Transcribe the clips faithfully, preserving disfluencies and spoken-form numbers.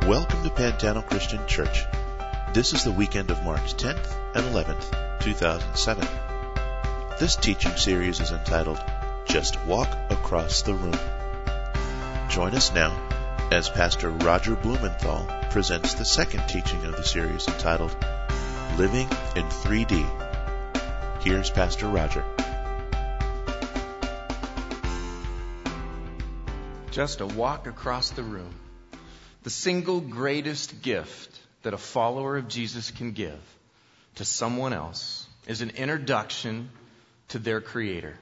Welcome to Pantano Christian Church. This is the weekend of March tenth and eleventh, two thousand seven. This teaching series is entitled, Just Walk Across the Room. Join us now as Pastor Roger Blumenthal presents the second teaching of the series entitled, Living in three D. Here's Pastor Roger. Just a walk across the room. The single greatest gift that a follower of Jesus can give to someone else is an introduction to their Creator.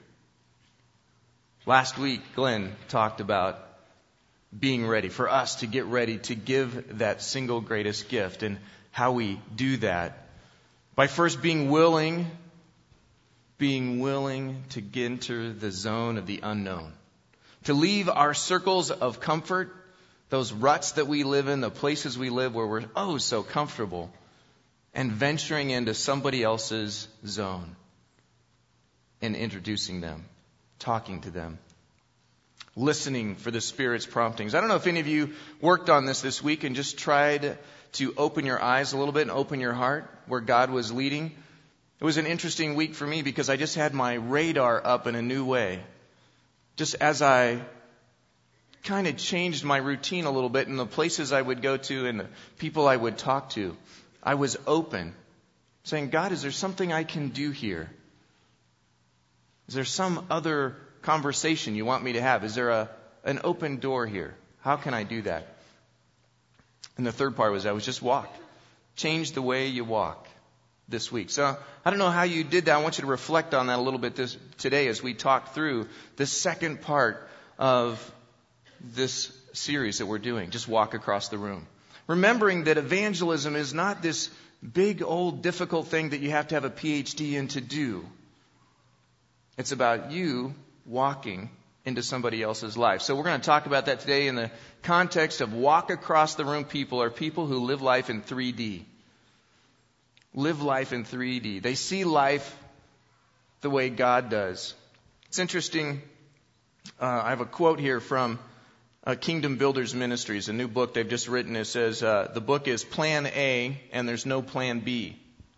Last week, Glenn talked about being ready, for us to get ready to give that single greatest gift, and how we do that by first being willing, being willing to get into the zone of the unknown, to leave our circles of comfort, those ruts that we live in, the places we live where we're oh so comfortable, and venturing into somebody else's zone and introducing them, talking to them, listening for the Spirit's promptings. I don't know if any of you worked on this this week and just tried to open your eyes a little bit and open your heart where God was leading. It was an interesting week for me because I just had my radar up in a new way. Just as I kind of changed my routine a little bit in the places I would go to and the people I would talk to, I was open, saying, God, is there something I can do here? Is there some other conversation you want me to have? Is there a an open door here? How can I do that? And the third part was I was just walk. Change the way you walk this week. So I don't know how you did that. I want you to reflect on that a little bit this today as we talk through the second part of this series that we're doing. Just walk across the room. Remembering that evangelism is not this big old difficult thing that you have to have a P H D in to do. It's about you walking into somebody else's life. So we're going to talk about that today in the context of walk across the room people are people who live life in three D. Live life in three D. They see life the way God does. It's interesting. Uh, I have a quote here from uh, Kingdom Builders Ministries, a new book they've just written. It says, uh, the book is Plan A and there's no Plan B.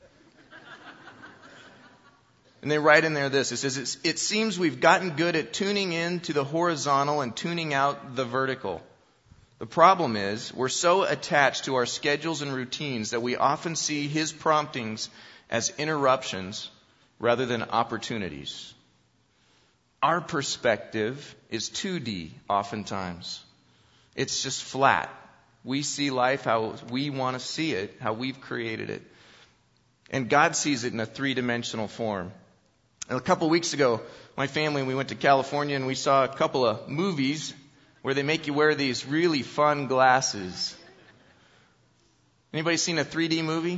And they write in there this. It says, it's, it seems we've gotten good at tuning in to the horizontal and tuning out the vertical. The problem is we're so attached to our schedules and routines that we often see His promptings as interruptions rather than opportunities. Our perspective is two D oftentimes. It's just flat. We see life how we want to see it, how we've created it. And God sees it in a three-dimensional form. A couple weeks ago, my family, we went to California and we saw a couple of movies where they make you wear these really fun glasses. Anybody seen a three D movie?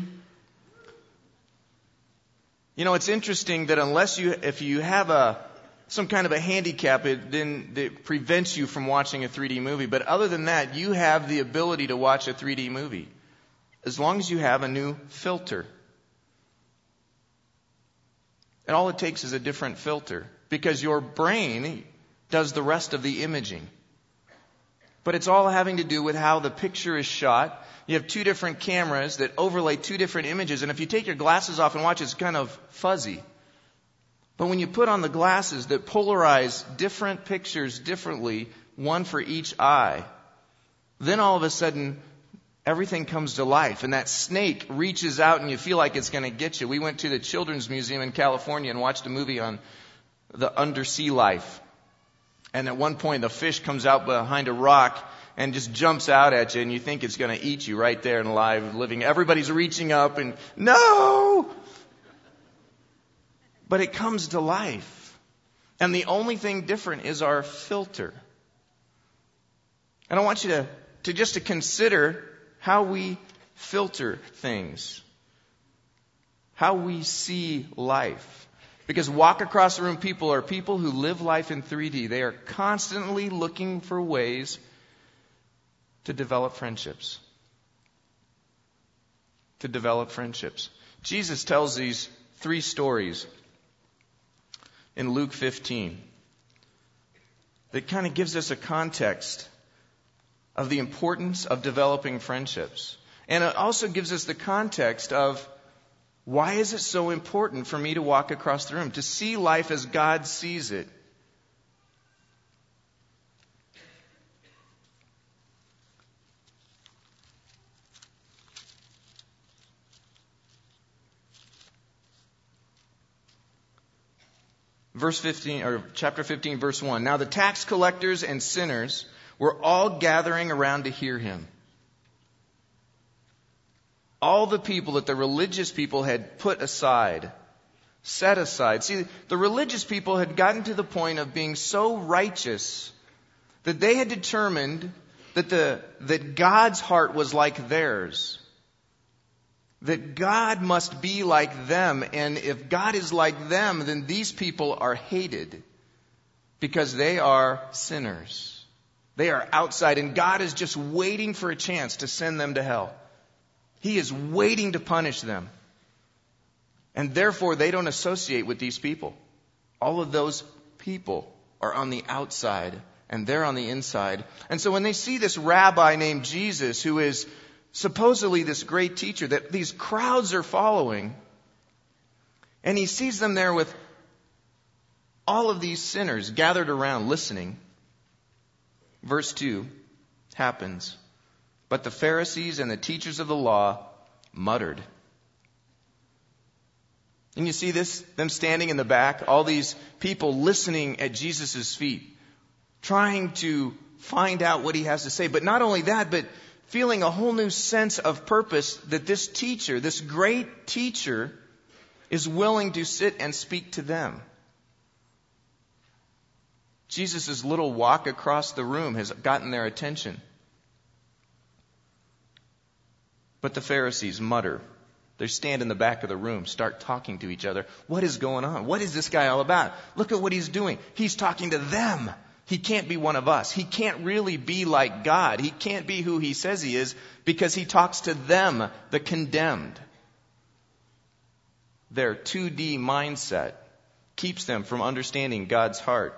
You know, it's interesting that unless you, if you have a, some kind of a handicap, it then it prevents you from watching a three D movie. But other than that, you have the ability to watch a three D movie as long as you have a new filter. And all it takes is a different filter because your brain does the rest of the imaging. But it's all having to do with how the picture is shot. You have two different cameras that overlay two different images. And if you take your glasses off and watch, it's kind of fuzzy. But when you put on the glasses that polarize different pictures differently, one for each eye, then all of a sudden everything comes to life. And that snake reaches out and you feel like it's going to get you. We went to the Children's Museum in California and watched a movie on the undersea life. And at one point, the fish comes out behind a rock and just jumps out at you, and you think it's going to eat you right there in live living. Everybody's reaching up and, no! But it comes to life. And the only thing different is our filter. And I want you to, to just to consider how we filter things. How we see life. Because walk across the room people are people who live life in three D. They are constantly looking for ways to develop friendships. To develop friendships. Jesus tells these three stories in Luke fifteen that kind of gives us a context of the importance of developing friendships. And it also gives us the context of why is it so important for me to walk across the room, to see life as God sees it. Verse fifteen, or chapter fifteen, verse one. Now the tax collectors and sinners were all gathering around to hear him. All the people that the religious people had put aside, set aside. See, the religious people had gotten to the point of being so righteous that they had determined that the that God's heart was like theirs. That God must be like them, and if God is like them, then these people are hated because they are sinners. They are outside, and God is just waiting for a chance to send them to hell. He is waiting to punish them. And therefore, they don't associate with these people. All of those people are on the outside, and they're on the inside. And so when they see this rabbi named Jesus, who is supposedly this great teacher that these crowds are following, and he sees them there with all of these sinners gathered around listening. Verse two happens. But the Pharisees and the teachers of the law muttered. And you see this, them standing in the back, all these people listening at Jesus' feet, trying to find out what he has to say. But not only that, but feeling a whole new sense of purpose that this teacher, this great teacher, is willing to sit and speak to them. Jesus' little walk across the room has gotten their attention. But the Pharisees mutter. They stand in the back of the room, start talking to each other. What is going on? What is this guy all about? Look at what he's doing. He's talking to them. He can't be one of us. He can't really be like God. He can't be who he says he is because he talks to them, the condemned. Their two D mindset keeps them from understanding God's heart.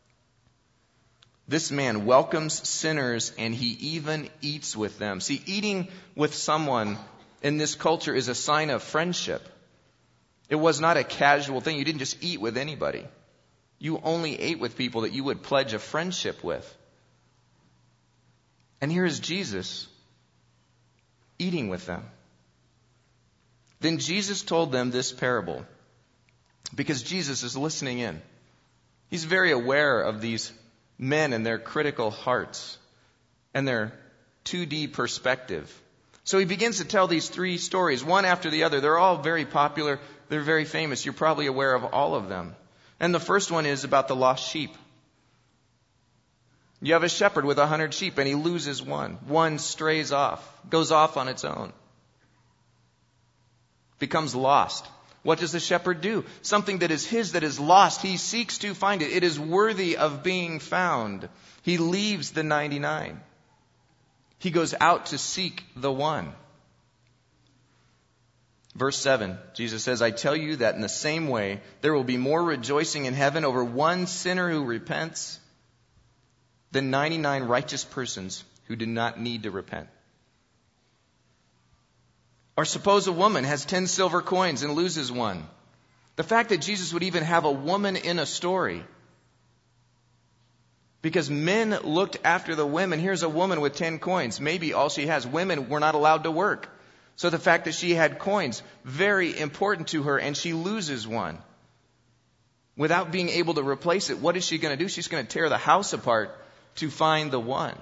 This man welcomes sinners and he even eats with them. See, eating with someone in this culture is a sign of friendship. It was not a casual thing. You didn't just eat with anybody. You only ate with people that you would pledge a friendship with. And here is Jesus eating with them. Then Jesus told them this parable because Jesus is listening in. He's very aware of these men and their critical hearts and their two D perspective. So he begins to tell these three stories, one after the other. They're all very popular. They're very famous. You're probably aware of all of them. And the first one is about the lost sheep. You have a shepherd with a hundred sheep and he loses one. One strays off, goes off on its own, becomes lost. What does the shepherd do? Something that is his, that is lost, he seeks to find it. It is worthy of being found. He leaves the ninety-nine. He goes out to seek the one. Verse seven, Jesus says, I tell you that in the same way, there will be more rejoicing in heaven over one sinner who repents than ninety-nine righteous persons who do not need to repent. Or suppose a woman has ten silver coins and loses one. The fact that Jesus would even have a woman in a story, because men looked after the women. Here's a woman with ten coins. Maybe all she has. Women were not allowed to work. So the fact that she had coins, very important to her, and she loses one. Without being able to replace it, what is she going to do? She's going to tear the house apart to find the one.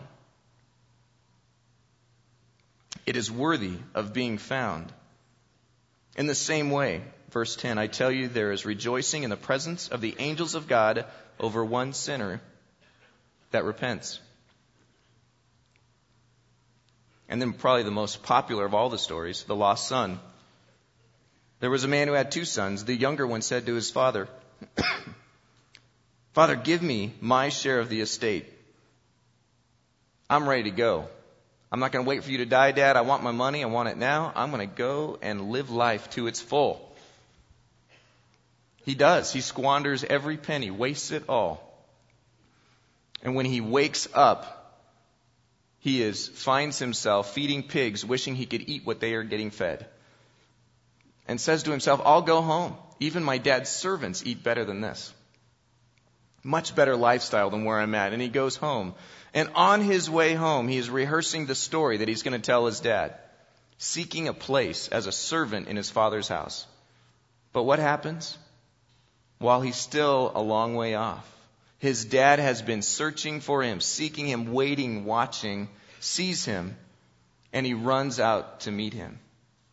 It is worthy of being found. In the same way, verse ten, I tell you there is rejoicing in the presence of the angels of God over one sinner that repents. And then probably the most popular of all the stories, the lost son. There was a man who had two sons. The younger one said to his father, Father, give me my share of the estate. I'm ready to go. I'm not going to wait for you to die, Dad. I want my money. I want it now. I'm going to go and live life to its full. He does. He squanders every penny, wastes it all. And when he wakes up, he is finds himself feeding pigs, wishing he could eat what they are getting fed. And says to himself, I'll go home. Even my dad's servants eat better than this. Much better lifestyle than where I'm at. And he goes home. And on his way home, he is rehearsing the story that he's going to tell his dad, seeking a place as a servant in his father's house. But what happens? While he's still a long way off, his dad has been searching for him, seeking him, waiting, watching, sees him, and he runs out to meet him.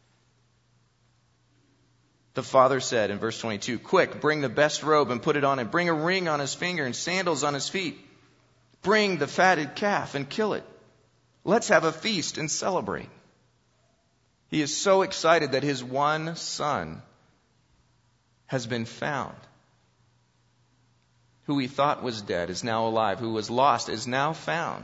The father said in verse twenty-two, quick, bring the best robe and put it on him. Bring a ring on his finger and sandals on his feet. Bring the fatted calf and kill it. Let's have a feast and celebrate. He is so excited that his one son has been found. Who he thought was dead is now alive. Who was lost is now found.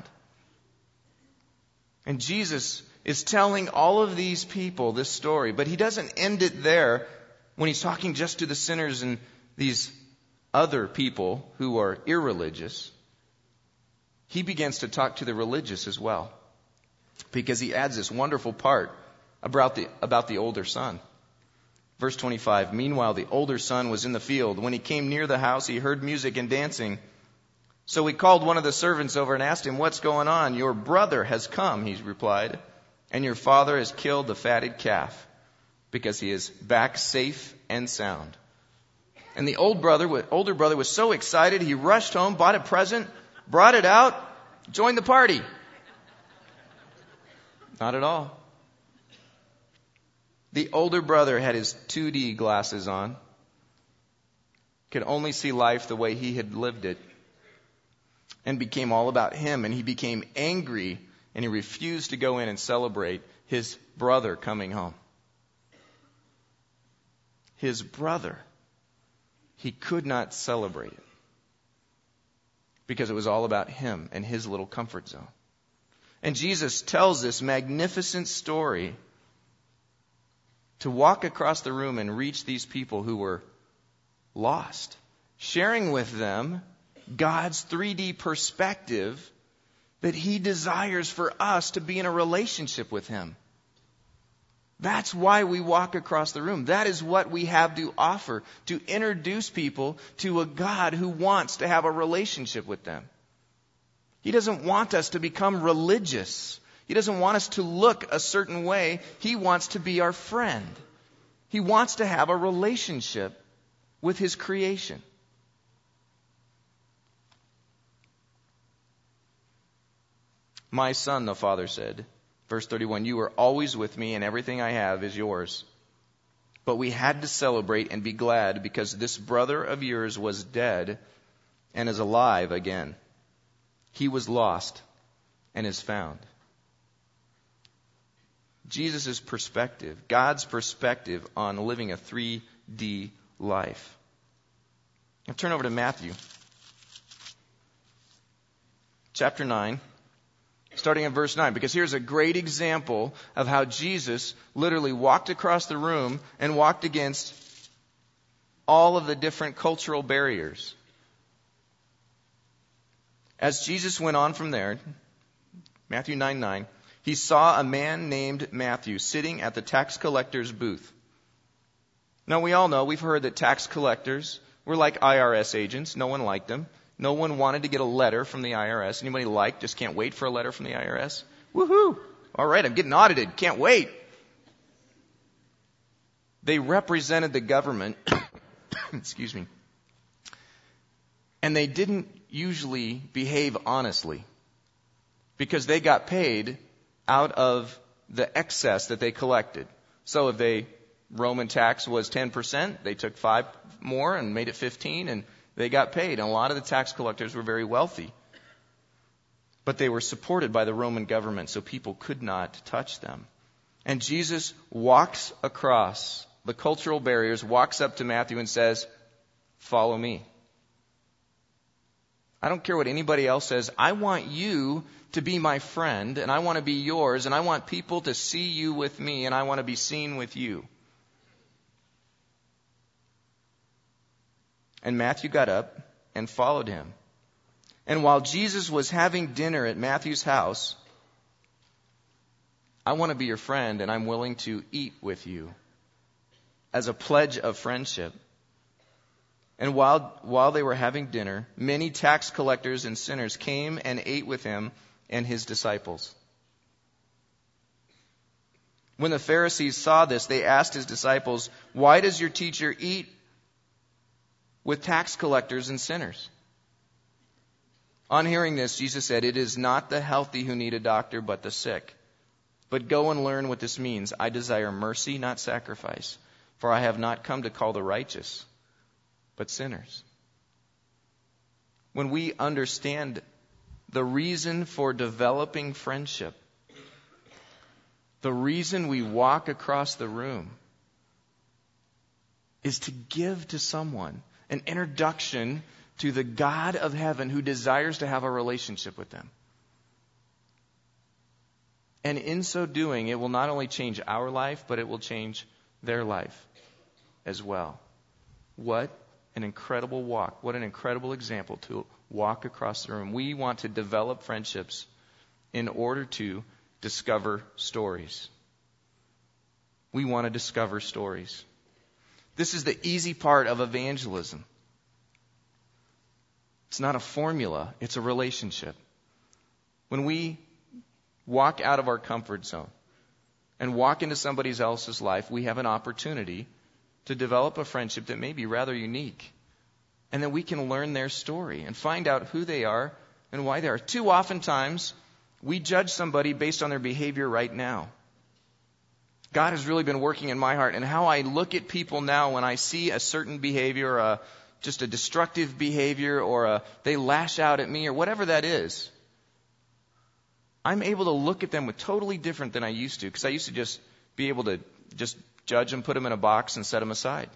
And Jesus is telling all of these people this story, but he doesn't end it there when he's talking just to the sinners and these other people who are irreligious. He begins to talk to the religious as well, because he adds this wonderful part about the, about the older son. Verse twenty-five, meanwhile, the older son was in the field. When he came near the house, he heard music and dancing. So he called one of the servants over and asked him, what's going on? Your brother has come, he replied, and your father has killed the fatted calf, because he is back safe and sound. And the old brother, older brother was so excited, he rushed home, bought a present, brought it out, joined the party. Not at all. The older brother had his two D glasses on, could only see life the way he had lived it, and became all about him. And he became angry, and he refused to go in and celebrate his brother coming home. His brother, he could not celebrate it because it was all about him and his little comfort zone. And Jesus tells this magnificent story to walk across the room and reach these people who were lost, sharing with them God's three D perspective that he desires for us to be in a relationship with him. That's why we walk across the room. That is what we have to offer, to introduce people to a God who wants to have a relationship with them. He doesn't want us to become religious. He doesn't want us to look a certain way. He wants to be our friend. He wants to have a relationship with his creation. My son, the father said, verse thirty-one, you are always with me and everything I have is yours. But we had to celebrate and be glad because this brother of yours was dead and is alive again. He was lost and is found. Jesus' perspective, God's perspective on living a three D life. Now turn over to Matthew. Chapter nine. Starting in verse nine, because here's a great example of how Jesus literally walked across the room and walked against all of the different cultural barriers. As Jesus went on from there, Matthew nine nine, he saw a man named Matthew sitting at the tax collector's booth. Now we all know, we've heard that tax collectors were like I R S agents. No one liked them. No one wanted to get a letter from the I R S. Anybody like, just can't wait for a letter from the I R S? Woohoo! All right, I'm getting audited. Can't wait. They represented the government. Excuse me. And they didn't usually behave honestly because they got paid out of the excess that they collected. So if the Roman tax was ten percent, they took five more and made it fifteen, and they got paid. And a lot of the tax collectors were very wealthy. But they were supported by the Roman government, so people could not touch them. And Jesus walks across the cultural barriers, walks up to Matthew and says, follow me. I don't care what anybody else says. I want you to be my friend, and I want to be yours, and I want people to see you with me, and I want to be seen with you. And Matthew got up and followed him. And while Jesus was having dinner at Matthew's house, I want to be your friend, and I'm willing to eat with you as a pledge of friendship. And while, while they were having dinner, many tax collectors and sinners came and ate with him and his disciples. When the Pharisees saw this, they asked his disciples, "Why does your teacher eat with tax collectors and sinners?" On hearing this, Jesus said, "It is not the healthy who need a doctor, but the sick. But go and learn what this means. I desire mercy, not sacrifice, for I have not come to call the righteous, but sinners." When we understand the reason for developing friendship, the reason we walk across the room is to give to someone an introduction to the God of heaven who desires to have a relationship with them. And in so doing, it will not only change our life, but it will change their life as well. What an incredible walk. What an incredible example to walk across the room. We want to develop friendships in order to discover stories. We want to discover stories. This is the easy part of evangelism. It's not a formula, it's a relationship. When we walk out of our comfort zone and walk into somebody else's life, we have an opportunity to develop a friendship that may be rather unique. And then we can learn their story and find out who they are and why they are. Too often times, we judge somebody based on their behavior right now. God has really been working in my heart, and how I look at people now when I see a certain behavior, or a, just a destructive behavior, or a, they lash out at me, or whatever that is. I'm able to look at them with totally different than I used to, because I used to just be able to just judge them, put them in a box, and set them aside.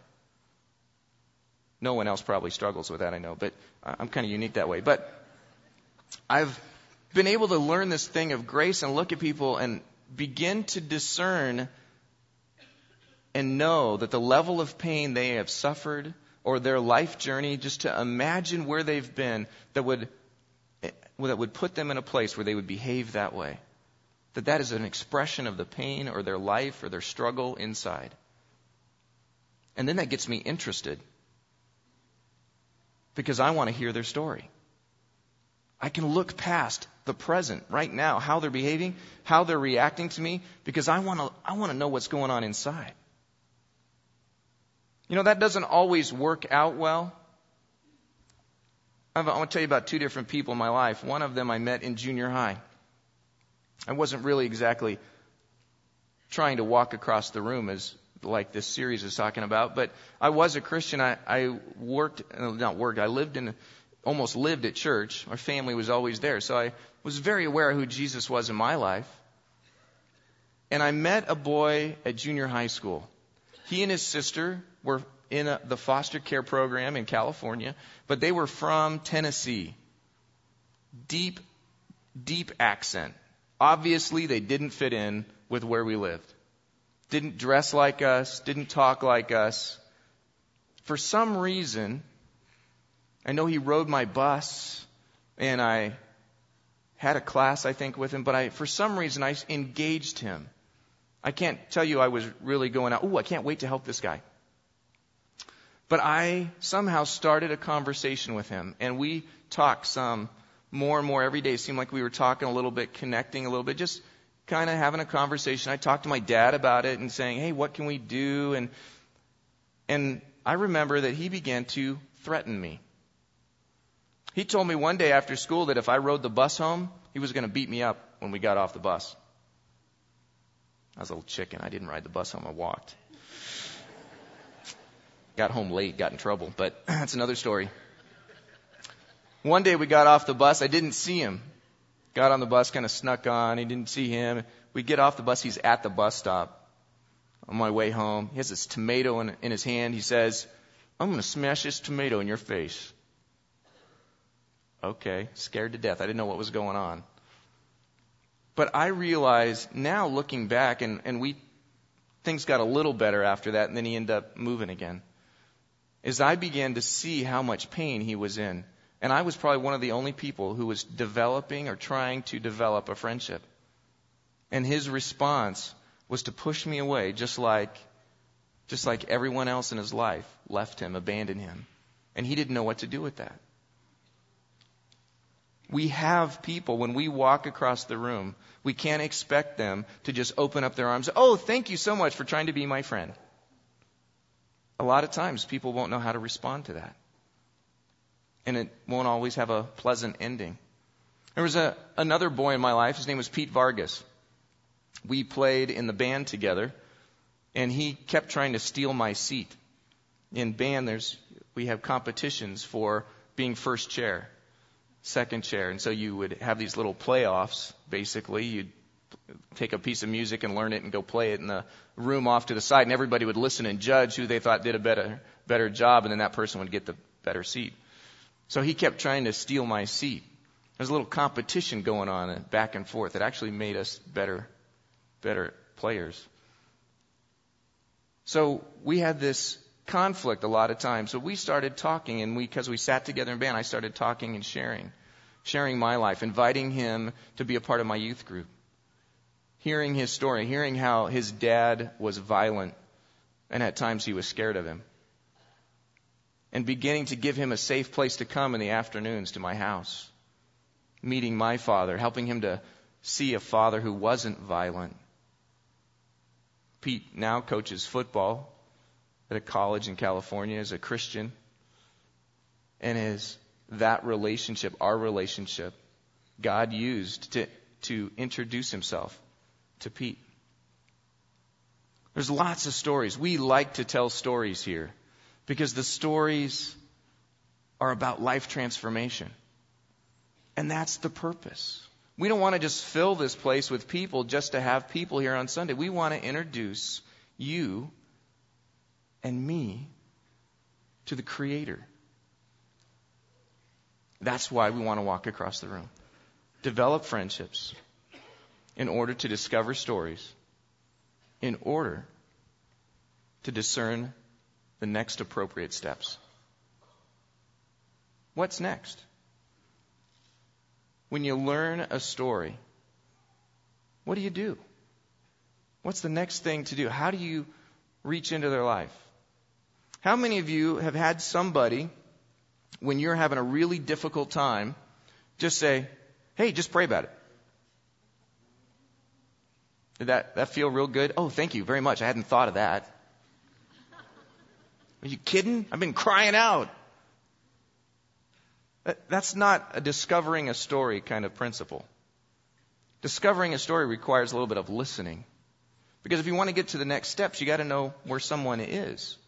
No one else probably struggles with that, I know, but I'm kind of unique that way. But I've been able to learn this thing of grace and look at people and begin to discern and know that the level of pain they have suffered, or their life journey, just to imagine where they've been, that would that would put them in a place where they would behave that way. That that is an expression of the pain or their life or their struggle inside. And then that gets me interested, because I want to hear their story. I can look past the present right now, how they're behaving, how they're reacting to me, because I want to I want to know what's going on inside. You know, that doesn't always work out well. I want to tell you about two different people in my life. One of them I met in junior high. I wasn't really exactly trying to walk across the room as like this series is talking about, but I was a Christian. I, I worked, not worked, I lived in, almost lived at church. Our family was always there. So I was very aware of who Jesus was in my life. And I met a boy at junior high school. He and his sister were in a, the foster care program in California, but they were from Tennessee. Deep, deep accent. Obviously, they didn't fit in with where we lived. Didn't dress like us, didn't talk like us. For some reason, I know he rode my bus, and I had a class, I think, with him, but I, for some reason, I engaged him. I can't tell you I was really going out, ooh, I can't wait to help this guy. But I somehow started a conversation with him, and we talked some more and more every day. It seemed like we were talking a little bit, connecting a little bit, just kind of having a conversation. I talked to my dad about it and saying, hey, what can we do? And and I remember that he began to threaten me. He told me one day after school that if I rode the bus home, he was going to beat me up when we got off the bus. I was a little chicken. I didn't ride the bus home. I walked. Got home late, got in trouble, but that's another story. One day we got off the bus. I didn't see him. Got on the bus, kind of snuck on. He didn't see him. We get off the bus. He's at the bus stop on my way home. He has this tomato in, in his hand. He says, I'm going to smash this tomato in your face. Okay, scared to death. I didn't know what was going on. But I realize now, looking back, and, and we things got a little better after that, and then he ended up moving again. As I began to see how much pain he was in. And I was probably one of the only people who was developing or trying to develop a friendship. And his response was to push me away, just like, just like everyone else in his life left him, abandoned him. And he didn't know what to do with that. We have people, when we walk across the room, we can't expect them to just open up their arms. Oh, thank you so much for trying to be my friend. A lot of times people won't know how to respond to that. And it won't always have a pleasant ending. There was a, another boy in my life. His name was Pete Vargas. We played in the band together, and he kept trying to steal my seat. In band, there's we have competitions for being first chair, second chair. And so you would have these little playoffs, basically. You'd take a piece of music and learn it and go play it in the room off to the side, and everybody would listen and judge who they thought did a better better job, and then that person would get the better seat. So he kept trying to steal my seat. There's a little competition going on back and forth. It actually made us better, better players. So we had this conflict a lot of times. So we started talking, and we, because we sat together in band, I started talking and sharing, sharing my life, inviting him to be a part of my youth group, hearing his story, hearing how his dad was violent, and at times he was scared of him, and beginning to give him a safe place to come in the afternoons to my house, meeting my father, helping him to see a father who wasn't violent. Pete now coaches football at a college in California as a Christian. And is that relationship, our relationship, God used to, to introduce himself to Pete. There's lots of stories. We like to tell stories here because the stories are about life transformation. And that's the purpose. We don't want to just fill this place with people just to have people here on Sunday. We want to introduce you and me to the Creator. That's why we want to walk across the room. Develop friendships in order to discover stories, in order to discern the next appropriate steps. What's next? When you learn a story, what do you do? What's the next thing to do? How do you reach into their life? How many of you have had somebody, when you're having a really difficult time, just say, hey, just pray about it? Did that, that feel real good? Oh, thank you very much. I hadn't thought of that. Are you kidding? I've been crying out. That's not a discovering a story kind of principle. Discovering a story requires a little bit of listening. Because if you want to get to the next steps, you got to know where someone is.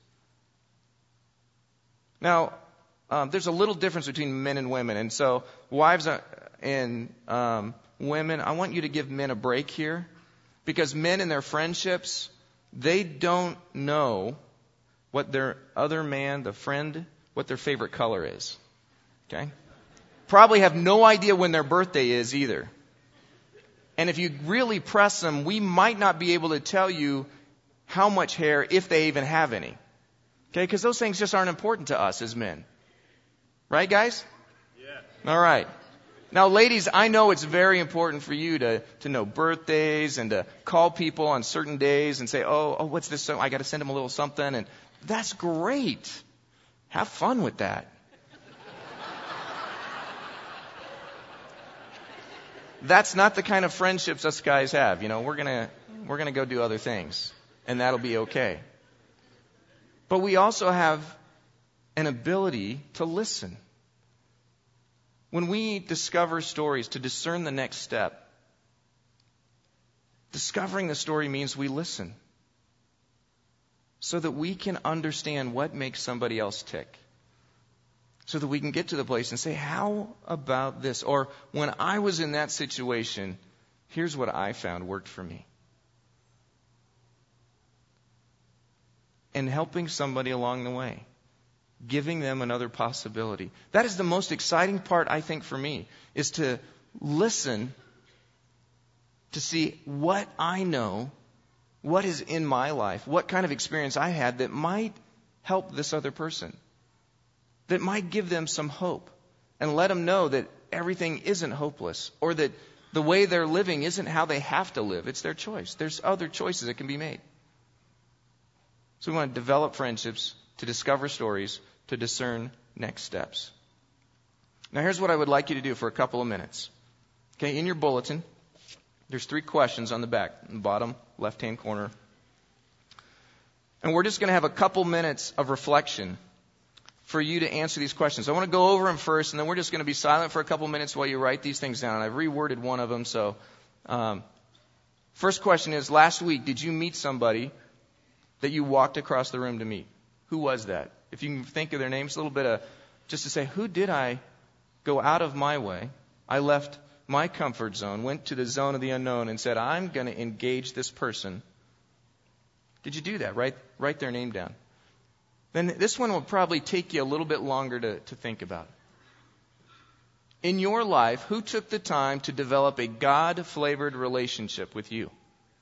Now, um, there's a little difference between men and women. And so, wives and um, women, I want you to give men a break here. Because men in their friendships, they don't know what their other man, the friend, what their favorite color is. Okay? Probably have no idea when their birthday is either. And if you really press them, we might not be able to tell you how much hair, if they even have any. Okay? Because those things just aren't important to us as men. Right, guys? Yeah. All right. Now, ladies, I know it's very important for you to, to know birthdays and to call people on certain days and say, oh, oh, what's this? So I got to send them a little something. And that's great. Have fun with that. That's not the kind of friendships us guys have. You know, we're gonna we're gonna go do other things, and that'll be okay. But we also have an ability to listen. When we discover stories, to discern the next step, discovering the story means we listen so that we can understand what makes somebody else tick. So that we can get to the place and say, how about this? Or when I was in that situation, here's what I found worked for me. And helping somebody along the way. Giving them another possibility. That is the most exciting part, I think, for me, is to listen to see what I know, what is in my life, what kind of experience I had that might help this other person. That might give them some hope and let them know that everything isn't hopeless, or that the way they're living isn't how they have to live. It's their choice. There's other choices that can be made. So we want to develop friendships, to discover stories, to discern next steps. Now here's what I would like you to do for a couple of minutes. Okay, in your bulletin, there's three questions on the back, in the bottom left-hand corner. And we're just going to have a couple minutes of reflection for you to answer these questions. I want to go over them first, and then we're just going to be silent for a couple minutes while you write these things down. I've reworded one of them. So, um, first question is, last week, did you meet somebody that you walked across the room to meet? Who was that? If you can think of their names, a little bit of, just to say, who did I go out of my way? I left my comfort zone, went to the zone of the unknown, and said, I'm going to engage this person. Did you do that? Write, write their name down. Then this one will probably take you a little bit longer to, to think about. In your life, who took the time to develop a God-flavored relationship with you?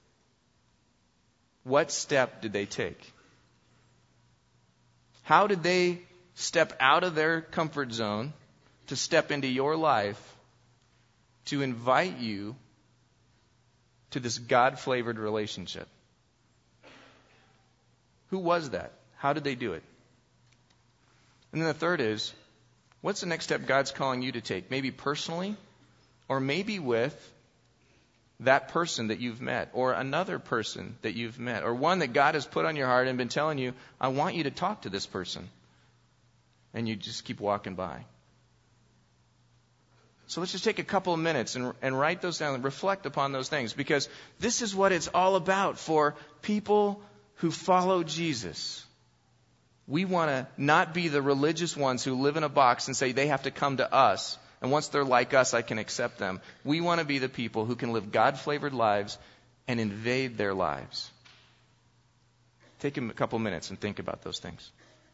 What step did they take? How did they step out of their comfort zone to step into your life to invite you to this God-flavored relationship? Who was that? How did they do it? And then the third is, what's the next step God's calling you to take? Maybe personally, or maybe with that person that you've met, or another person that you've met, or one that God has put on your heart and been telling you, I want you to talk to this person. And you just keep walking by. So let's just take a couple of minutes and, and write those down and reflect upon those things, because this is what it's all about for people who follow Jesus. We want to not be the religious ones who live in a box and say they have to come to us, and once they're like us, I can accept them. We want to be the people who can live God-flavored lives and invade their lives. Take a couple minutes and think about those things.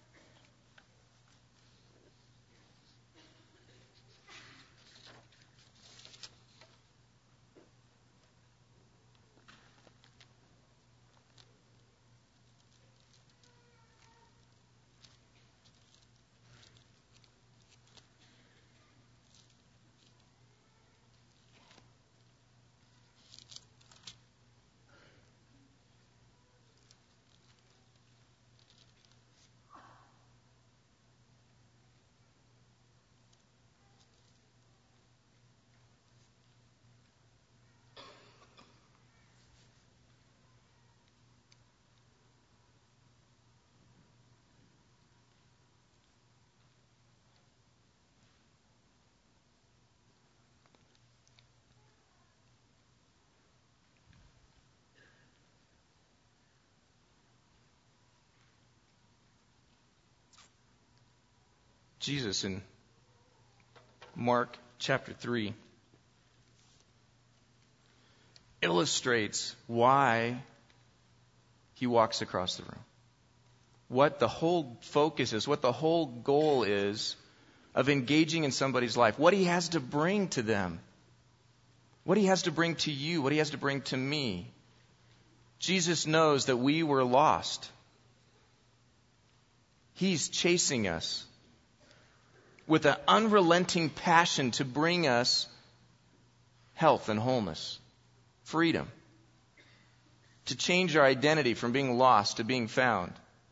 Jesus in Mark chapter three illustrates why he walks across the room. What the whole focus is, what the whole goal is of engaging in somebody's life, what he has to bring to them, what he has to bring to you, what he has to bring to me. Jesus knows that we were lost. He's chasing us with an unrelenting passion to bring us health and wholeness, freedom, to change our identity from being lost to being found.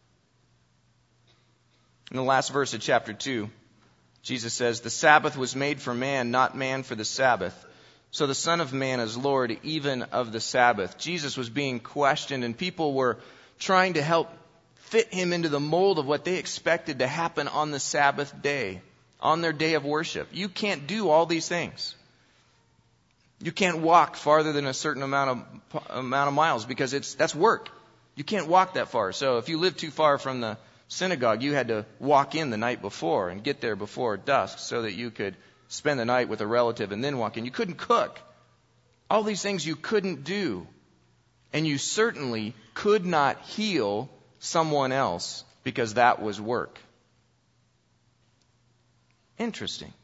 In the last verse of chapter two, Jesus says, the Sabbath was made for man, not man for the Sabbath. So the Son of Man is Lord even of the Sabbath. Jesus was being questioned, and people were trying to help fit him into the mold of what they expected to happen on the Sabbath day, on their day of worship. You can't do all these things. You can't walk farther than a certain amount of amount of miles because it's that's work. You can't walk that far. So if you live too far from the synagogue, you had to walk in the night before and get there before dusk so that you could spend the night with a relative and then walk in. You couldn't cook. All these things you couldn't do. And you certainly could not heal someone else because that was work. Interesting.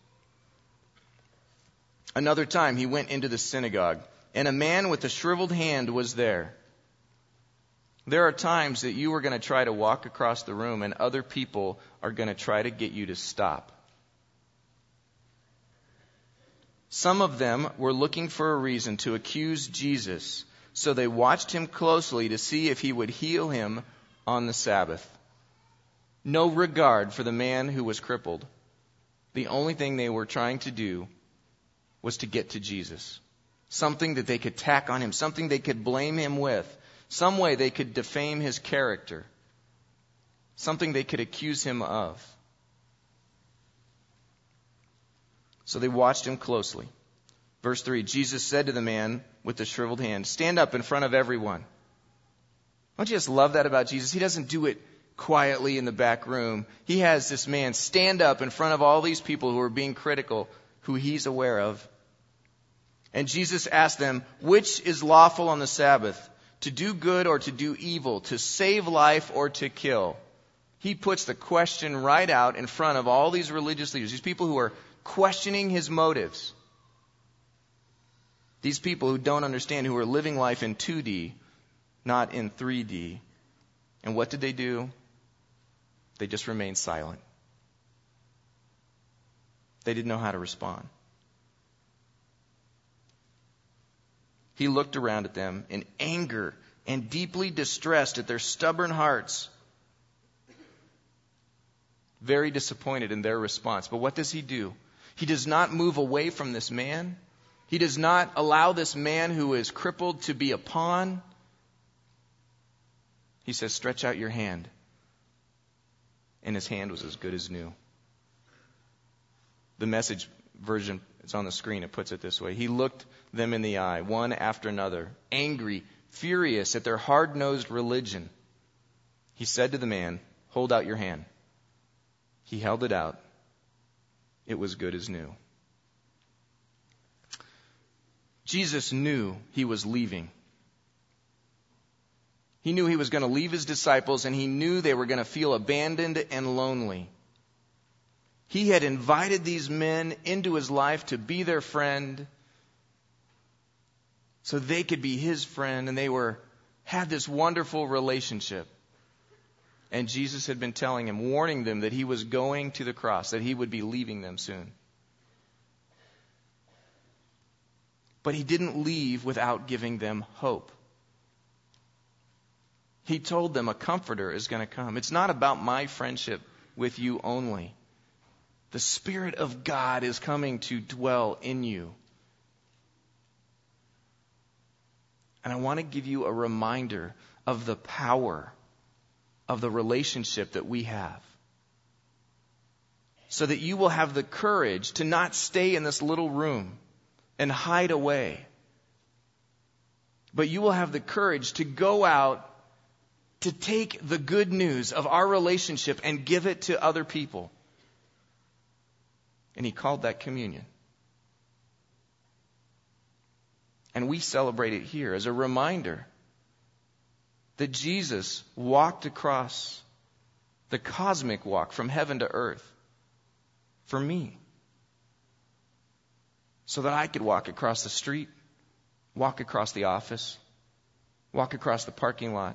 Another time he went into the synagogue, and a man with a shriveled hand was there. There are times that you are going to try to walk across the room, and other people are going to try to get you to stop. Some of them were looking for a reason to accuse Jesus, so they watched him closely to see if he would heal him on the Sabbath. No regard for the man who was crippled. The only thing they were trying to do was to get to Jesus. Something that they could tack on him, something they could blame him with, some way they could defame his character, something they could accuse him of. So they watched him closely. Verse three, Jesus said to the man with the shriveled hand, "Stand up in front of everyone." Don't you just love that about Jesus? He doesn't do it quietly in the back room. He has this man stand up in front of all these people who are being critical, who he's aware of. And Jesus asked them, "Which is lawful on the Sabbath, to do good or to do evil, to save life or to kill?" He puts the question right out in front of all these religious leaders, these people who are questioning his motives. These people who don't understand, who are living life in two D, not in three D. And what did they do? They just remained silent. They didn't know how to respond. He looked around at them in anger and deeply distressed at their stubborn hearts. Very disappointed in their response. But what does he do? He does not move away from this man. He does not allow this man who is crippled to be a pawn. He says, "Stretch out your hand." And his hand was as good as new. The Message version, it's on the screen, it puts it this way. He looked them in the eye, one after another, angry, furious at their hard-nosed religion. He said to the man, "Hold out your hand." He held it out. It was good as new. Jesus knew he was leaving. He knew he was going to leave his disciples, and he knew they were going to feel abandoned and lonely. He had invited these men into his life to be their friend, so they could be his friend, and they were had this wonderful relationship. And Jesus had been telling him, warning them that he was going to the cross, that he would be leaving them soon. But he didn't leave without giving them hope. He told them a comforter is going to come. It's not about my friendship with you only. The Spirit of God is coming to dwell in you. And I want to give you a reminder of the power of the relationship that we have, so that you will have the courage to not stay in this little room and hide away, but you will have the courage to go out to take the good news of our relationship and give it to other people. And he called that communion. And we celebrate it here as a reminder that Jesus walked across the cosmic walk from heaven to earth for me, so that I could walk across the street, walk across the office, walk across the parking lot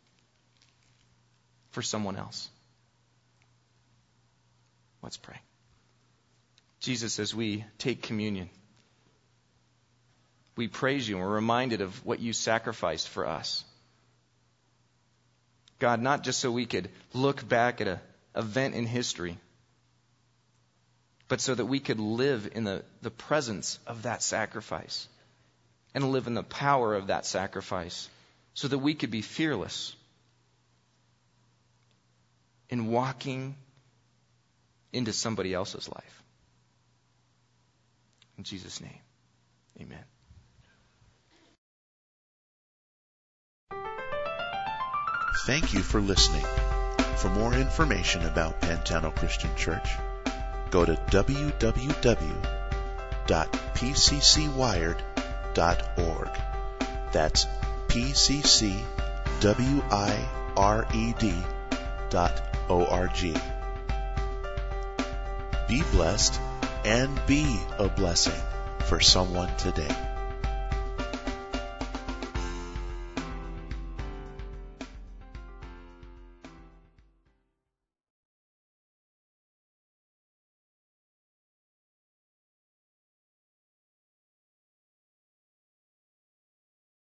for someone else. Let's pray. Jesus, as we take communion, we praise you and we're reminded of what you sacrificed for us. God, not just so we could look back at an event in history, but so that we could live in the, the presence of that sacrifice and live in the power of that sacrifice, so that we could be fearless in walking into somebody else's life. In Jesus' name, amen. Thank you for listening. For more information about Pantano Christian Church, go to w w w dot p c c wired dot org. That's P C C W I R E D dot O R G. Be blessed and be a blessing for someone today.